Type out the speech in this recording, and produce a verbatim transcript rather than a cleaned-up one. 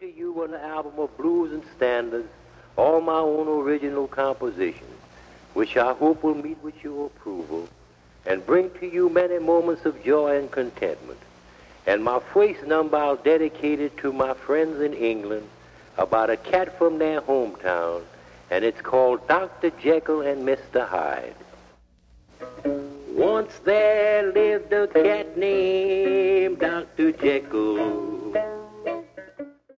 to you an album of blues and standards, all my own original compositions, which I hope will meet with your approval and bring to you many moments of joy and contentment. And my first number I'll dedicate it to my friends in England about a cat from their hometown, and it's called Doctor Jekyll and Mister Hyde. Once there lived a cat named Doctor Jekyll.